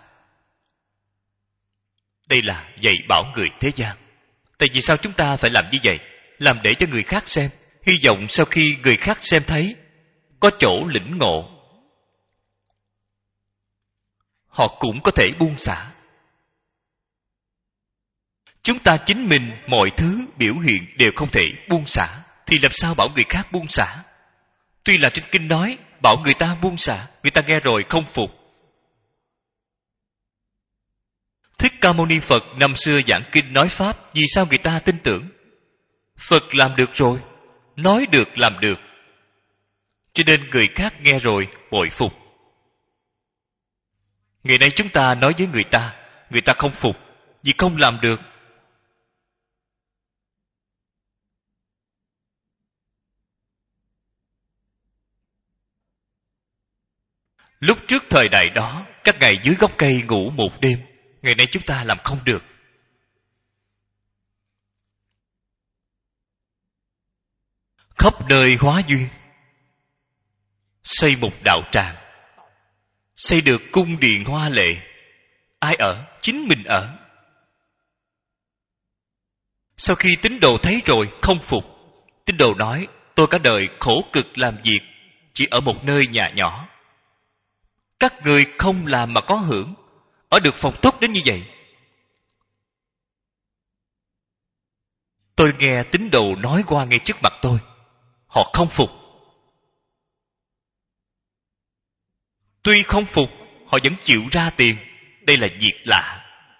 Đây là dạy bảo người thế gian. Tại vì sao chúng ta phải làm như vậy? Làm để cho người khác xem, hy vọng sau khi người khác xem thấy, có chỗ lĩnh ngộ, họ cũng có thể buông xả. Chúng ta chính mình mọi thứ biểu hiện đều không thể buông xả, thì làm sao bảo người khác buông xả? Tuy là trên kinh nói bảo người ta buông xả, người ta nghe rồi không phục. Thích Ca Mâu Ni Phật năm xưa giảng kinh nói pháp, vì sao người ta tin tưởng? Phật làm được rồi, nói được làm được, cho nên người khác nghe rồi bội phục. Ngày nay chúng ta nói với người ta, người ta không phục vì không làm được. Lúc trước thời đại đó, các ngài dưới gốc cây ngủ một đêm. Ngày nay chúng ta làm không được. Khắp nơi hóa duyên, xây một đạo tràng, xây được cung điện hoa lệ. Ai ở? Chính mình ở. Sau khi tín đồ thấy rồi không phục, tín đồ nói, tôi cả đời khổ cực làm việc, chỉ ở một nơi nhà nhỏ. Các người không làm mà có hưởng, ở được phòng tốt đến như vậy. Tôi nghe tín đồ nói qua ngay trước mặt tôi, họ không phục. Tuy không phục, họ vẫn chịu ra tiền. Đây là việc lạ.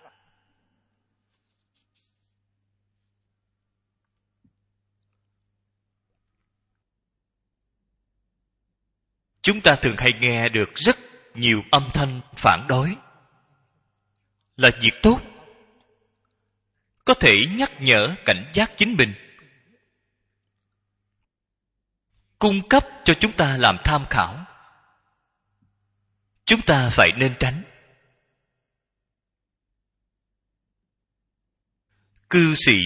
Chúng ta thường hay nghe được rất nhiều âm thanh phản đối. Là việc tốt, có thể nhắc nhở cảnh giác chính mình, cung cấp cho chúng ta làm tham khảo. Chúng ta phải nên tránh. Cư sĩ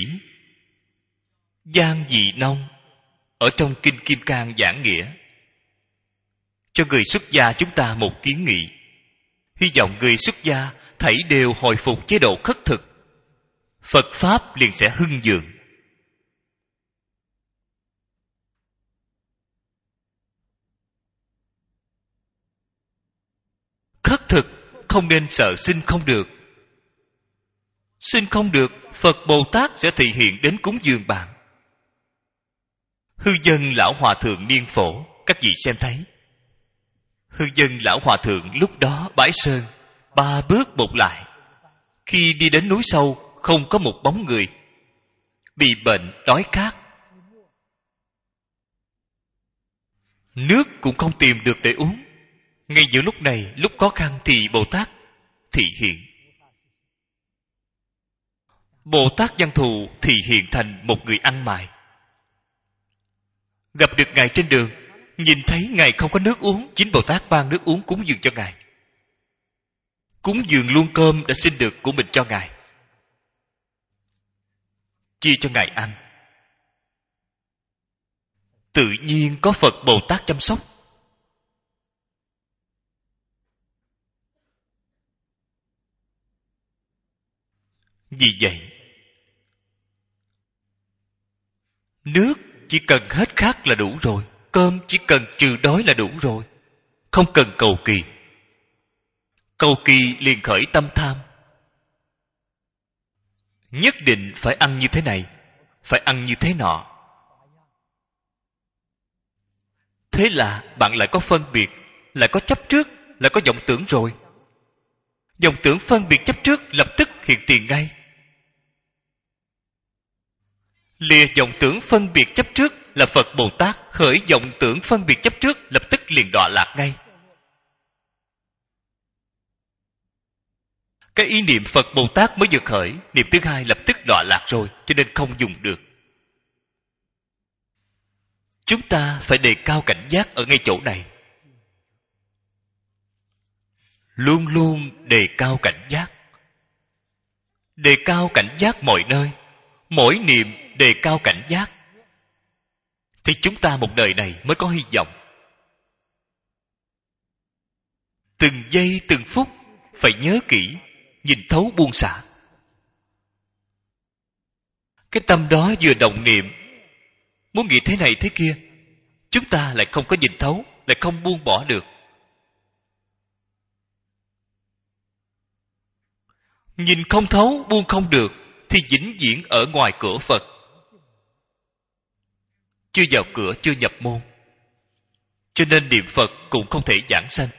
Giang Dị Nông ở trong Kinh Kim Cang giảng nghĩa, cho người xuất gia chúng ta một kiến nghị. Hy vọng người xuất gia thảy đều hồi phục chế độ khất thực, Phật Pháp liền sẽ hưng vượng. Khất thực không nên sợ xin không được. Xin không được, Phật Bồ Tát sẽ thị hiện đến cúng dường bạn. Hư dân lão hòa thượng Niên Phổ, các vị xem thấy. Hư dân lão hòa thượng lúc đó bái sơn, ba bước một lại. Khi đi đến núi sâu, không có một bóng người. Bị bệnh, đói khát. Nước cũng không tìm được để uống. Ngay giữa lúc này, lúc khó khăn thì Bồ Tát thị hiện. Bồ Tát Văn Thù thị hiện thành một người ăn mày. Gặp được Ngài trên đường, nhìn thấy Ngài không có nước uống, chính Bồ Tát mang nước uống cúng dường cho Ngài. Cúng dường luôn cơm đã xin được của mình cho Ngài, chia cho Ngài ăn. Tự nhiên có Phật Bồ Tát chăm sóc. Vì vậy, nước chỉ cần hết khát là đủ rồi. Cơm chỉ cần trừ đói là đủ rồi. Không cần cầu kỳ. Cầu kỳ liền khởi tâm tham. Nhất định phải ăn như thế này, phải ăn như thế nọ. Thế là bạn lại có phân biệt, lại có chấp trước, lại có vọng tưởng rồi. Vọng tưởng phân biệt chấp trước lập tức hiện tiền ngay. Lìa vọng tưởng phân biệt chấp trước là Phật Bồ Tát khởi vọng tưởng phân biệt chấp trước lập tức liền đọa lạc ngay. Cái ý niệm Phật Bồ Tát mới vừa khởi, niệm thứ hai lập tức đọa lạc rồi, cho nên không dùng được. Chúng ta phải đề cao cảnh giác ở ngay chỗ này. Luôn luôn đề cao cảnh giác. Đề cao cảnh giác mọi nơi. Mỗi niệm đề cao cảnh giác, thì chúng ta một đời này mới có hy vọng. Từng giây từng phút phải nhớ kỹ, nhìn thấu buông xả. Cái tâm đó vừa động niệm, muốn nghĩ thế này thế kia, chúng ta lại không có nhìn thấu, lại không buông bỏ được. Nhìn không thấu, buông không được, thì vĩnh viễn ở ngoài cửa Phật. Chưa vào cửa, chưa nhập môn. Cho nên niệm Phật cũng không thể giảng sanh.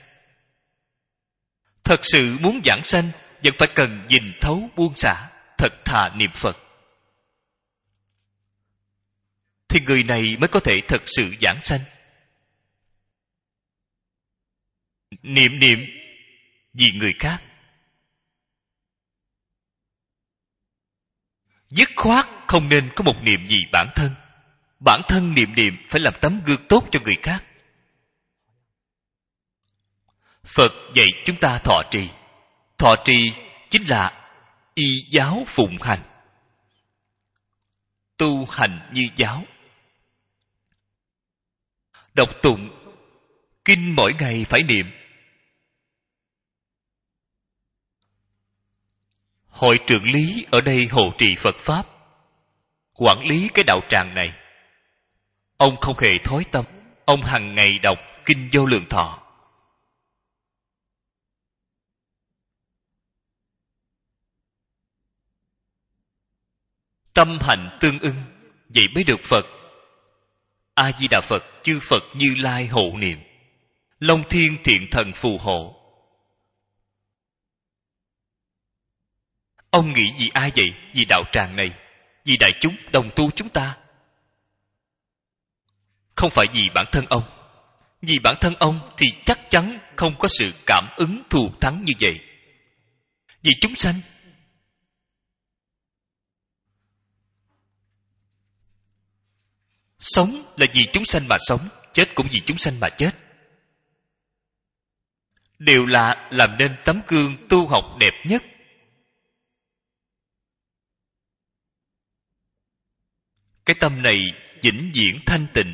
Thật sự muốn giảng sanh, vẫn phải cần nhìn thấu buông xả, thật thà niệm Phật. Thì người này mới có thể thật sự giảng sanh. Niệm niệm vì người khác, dứt khoát không nên có một niệm gì bản thân. Bản thân niệm niệm phải làm tấm gương tốt cho người khác. Phật dạy chúng ta thọ trì. Thọ trì chính là y giáo phụng hành. Tu hành như giáo. Đọc tụng kinh mỗi ngày phải niệm. Hội trưởng lý ở đây hộ trì Phật Pháp, quản lý cái đạo tràng này. Ông không hề thối tâm. Ông hằng ngày đọc kinh Vô Lượng Thọ. Tâm hạnh tương ưng, vậy mới được Phật. A Di Đà Phật, chư Phật Như Lai hộ niệm, Long Thiên Thiện Thần phù hộ. Ông nghĩ vì ai vậy? Vì đạo tràng này, vì đại chúng đồng tu chúng ta. Không phải vì bản thân ông. Vì bản thân ông thì chắc chắn không có sự cảm ứng thù thắng như vậy. Vì chúng sanh. Sống là vì chúng sanh mà sống, chết cũng vì chúng sanh mà chết. Đều là làm nên tấm gương tu học đẹp nhất. Cái tâm này vĩnh viễn thanh tịnh,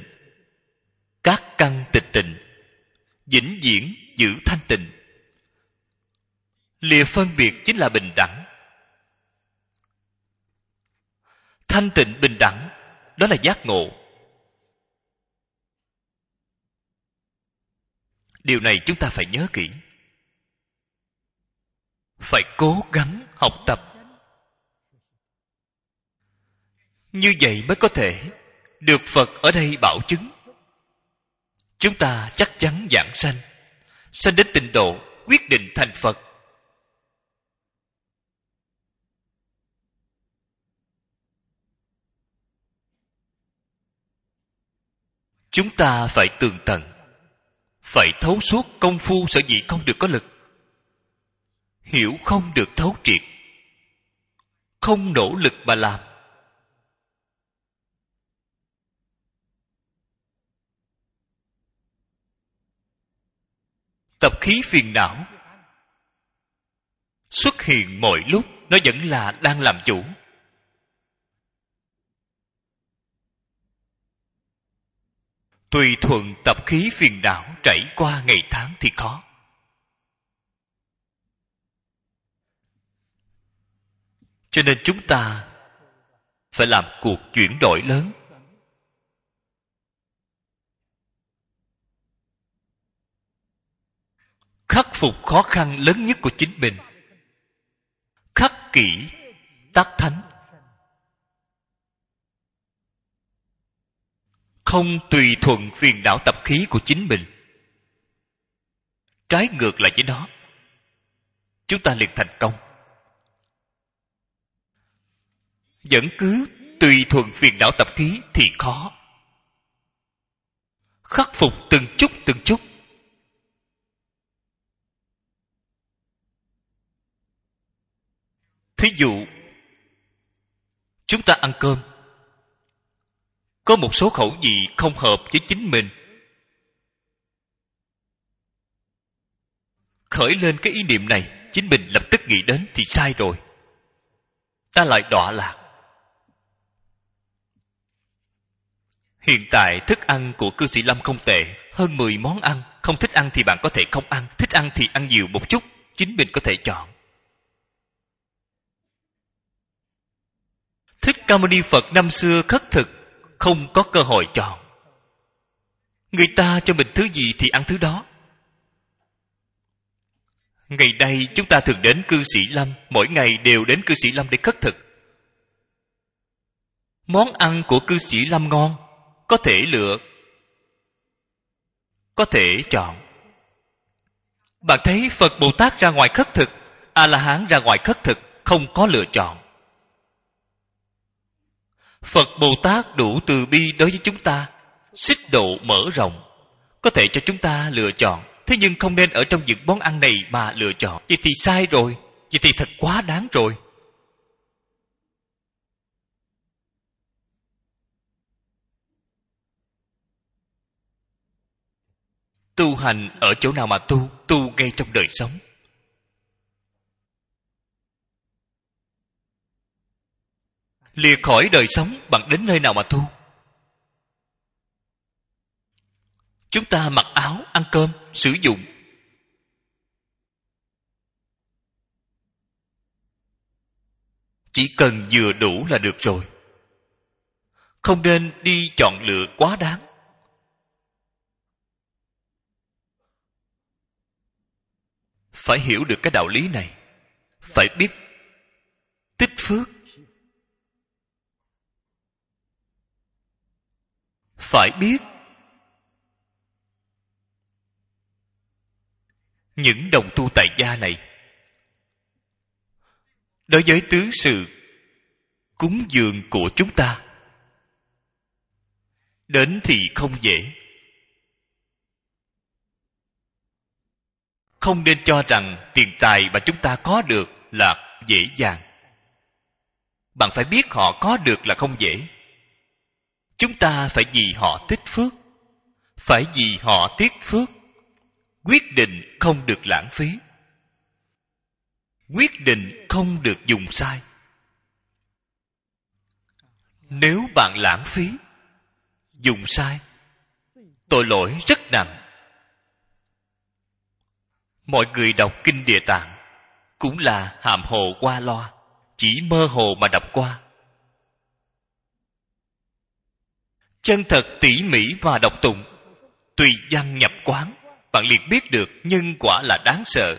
các căn tịch tịnh, vĩnh viễn giữ thanh tịnh. Lìa phân biệt chính là bình đẳng. Thanh tịnh bình đẳng, đó là giác ngộ. Điều này chúng ta phải nhớ kỹ. Phải cố gắng học tập. Như vậy mới có thể được Phật ở đây bảo chứng. Chúng ta chắc chắn giảng sanh, sanh đến tịnh độ, quyết định thành Phật. Chúng ta phải tường tận, phải thấu suốt công phu sở dĩ không được có lực. Hiểu không được thấu triệt, không nỗ lực mà làm. Tập khí phiền não xuất hiện mọi lúc, nó vẫn là đang làm chủ. Tùy thuận tập khí phiền não trải qua ngày tháng thì khó. Cho nên chúng ta phải làm cuộc chuyển đổi lớn. Khắc phục khó khăn lớn nhất của chính mình. Khắc kỷ tác thánh. Không tùy thuận phiền não tập khí của chính mình. Trái ngược lại với nó, chúng ta liền thành công. Vẫn cứ tùy thuận phiền não tập khí thì khó. Khắc phục từng chút từng chút. Thí dụ, chúng ta ăn cơm, có một số khẩu vị không hợp với chính mình, khởi lên cái ý niệm này, chính mình lập tức nghĩ đến thì sai rồi. Ta lại đọa lạc. Hiện tại thức ăn của cư sĩ Lâm không tệ, hơn mười món ăn. Không thích ăn thì bạn có thể không ăn, thích ăn thì ăn nhiều một chút, chính mình có thể chọn. Thích Ca Mâu Ni Phật năm xưa khất thực, không có cơ hội chọn. Người ta cho mình thứ gì thì ăn thứ đó. Ngày nay chúng ta thường đến cư sĩ Lâm, mỗi ngày đều đến cư sĩ Lâm để khất thực. Món ăn của cư sĩ Lâm ngon, có thể lựa, có thể chọn. Bạn thấy Phật Bồ Tát ra ngoài khất thực, A-la-hán ra ngoài khất thực, không có lựa chọn. Phật Bồ Tát đủ từ bi đối với chúng ta, xích độ mở rộng, có thể cho chúng ta lựa chọn. Thế nhưng không nên ở trong những món ăn này mà lựa chọn. Vậy thì sai rồi, vậy thì thật quá đáng rồi. Tu hành ở chỗ nào mà tu? Tu ngay trong đời sống. Lìa khỏi đời sống, bạn đến nơi nào mà tu? Chúng ta mặc áo, ăn cơm, sử dụng. Chỉ cần vừa đủ là được rồi. Không nên đi chọn lựa quá đáng. Phải hiểu được cái đạo lý này. Phải biết tích phước. Phải biết những đồng tu tại gia này, đối với tứ sự cúng dường của chúng ta, đến thì không dễ. Không nên cho rằng tiền tài mà chúng ta có được là dễ dàng. Bạn phải biết họ có được là không dễ. Chúng ta phải vì họ tích phước, phải vì họ tiếc phước, quyết định không được lãng phí, quyết định không được dùng sai. Nếu bạn lãng phí, dùng sai, tội lỗi rất nặng. Mọi người đọc kinh Địa Tạng cũng là hàm hồ qua loa, chỉ mơ hồ mà đọc qua. Chân thật tỉ mỉ mà đọc tụng, tùy văn nhập quán, bạn liền biết được nhân quả là đáng sợ.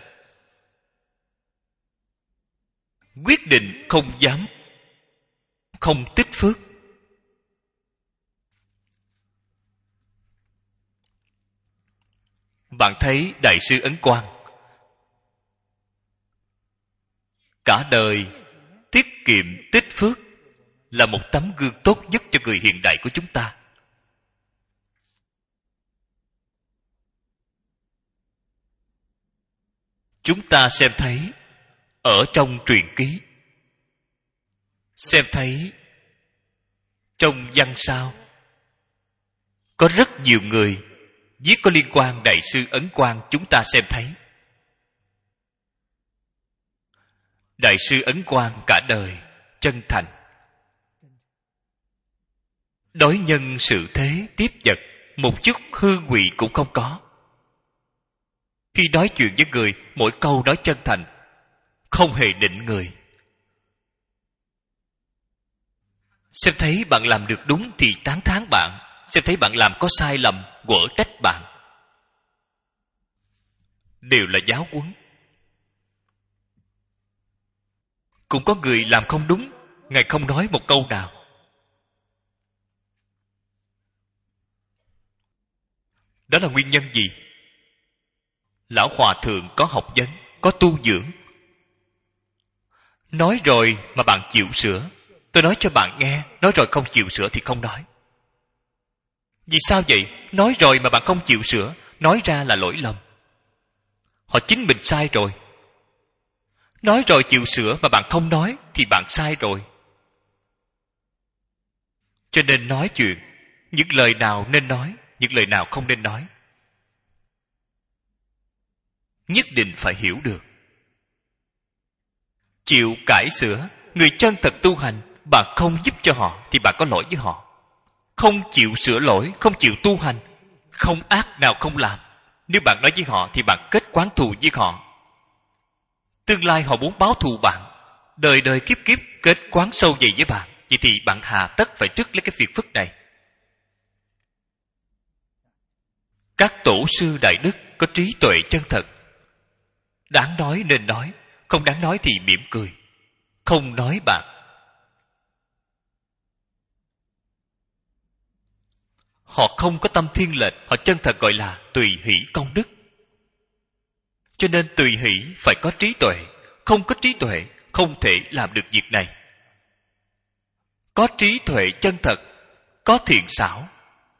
Quyết định không dám, không tích phước. Bạn thấy Đại sư Ấn Quang cả đời tiết kiệm tích phước, là một tấm gương tốt nhất cho người hiện đại của chúng ta. Chúng ta xem thấy ở trong truyện ký, xem thấy trong văn sao, có rất nhiều người viết có liên quan Đại sư Ấn Quang. Chúng ta xem thấy Đại sư Ấn Quang cả đời chân thành, đối nhân sự thế tiếp vật, một chút hư ngụy cũng không có. Khi nói chuyện với người, mỗi câu nói chân thành, không hề định người. Xem thấy bạn làm được đúng thì tán thán bạn, xem thấy bạn làm có sai lầm, quở trách bạn. Đều là giáo huấn. Cũng có người làm không đúng, Ngài không nói một câu nào. Đó là nguyên nhân gì? Lão Hòa Thượng có học vấn, có tu dưỡng. Nói rồi mà bạn chịu sửa. Tôi nói cho bạn nghe, nói rồi không chịu sửa thì không nói. Vì sao vậy? Nói rồi mà bạn không chịu sửa, nói ra là lỗi lầm. Họ chính mình sai rồi. Nói rồi chịu sửa mà bạn không nói thì bạn sai rồi. Cho nên nói chuyện, những lời nào nên nói, những lời nào không nên nói, nhất định phải hiểu được. Chịu cải sửa, người chân thật tu hành, bạn không giúp cho họ thì bạn có lỗi với họ. Không chịu sửa lỗi, không chịu tu hành, không ác nào không làm. Nếu bạn nói với họ thì bạn kết oán thù với họ. Tương lai họ muốn báo thù bạn, đời đời kiếp kiếp kết oán sâu dày với bạn. Vậy thì bạn hà tất phải trức lấy cái phiền phức này. Các tổ sư đại đức có trí tuệ chân thật, đáng nói nên nói, không đáng nói thì mỉm cười, không nói bạn. Họ không có tâm thiên lệch, họ chân thật gọi là tùy hỷ công đức. Cho nên tùy hỷ phải có trí tuệ, không có trí tuệ không thể làm được việc này. Có trí tuệ chân thật, có thiện xảo,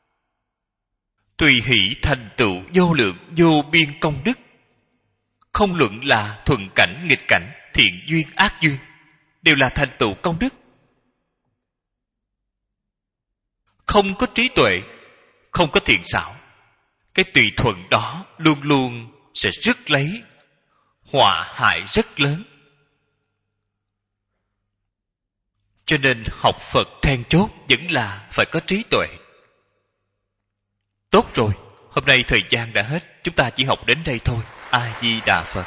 tùy hỷ thành tựu vô lượng vô biên công đức. Không luận là thuận cảnh nghịch cảnh, thiện duyên ác duyên, đều là thành tựu công đức. Không có trí tuệ, không có thiện xảo, cái tùy thuận đó luôn luôn sẽ rước lấy họa hại rất lớn. Cho nên học Phật then chốt vẫn là phải có trí tuệ. Tốt rồi, hôm nay thời gian đã hết, chúng ta chỉ học đến đây thôi. A Di Đà Phật.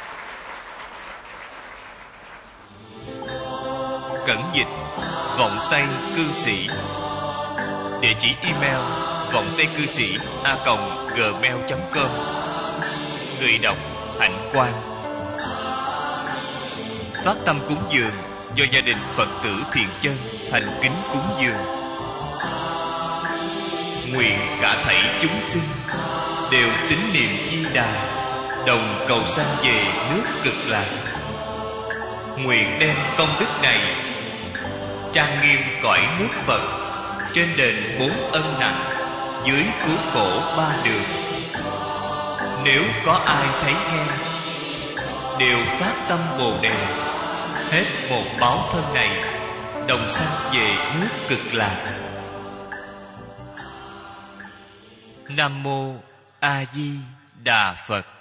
Cẩn dịch Vọng Tây Cư Sĩ. Địa chỉ email vọng tây cư sĩ a còng gmail chấm com. Người đọc Hạnh Quang. Phát tâm cúng dường do gia đình Phật tử Thiện Chân thành kính cúng dường. Nguyện cả thảy chúng sinh đều tín niệm Di Đà, đồng cầu sanh về nước Cực Lạc. Nguyện đem công đức này trang nghiêm cõi nước Phật, trên đền bốn ân nặng, dưới cứu khổ ba đường. Nếu có ai thấy nghe, đều phát tâm Bồ Đề, hết một báo thân này, đồng sanh về nước Cực Lạc. Nam mô A Di Đà Phật.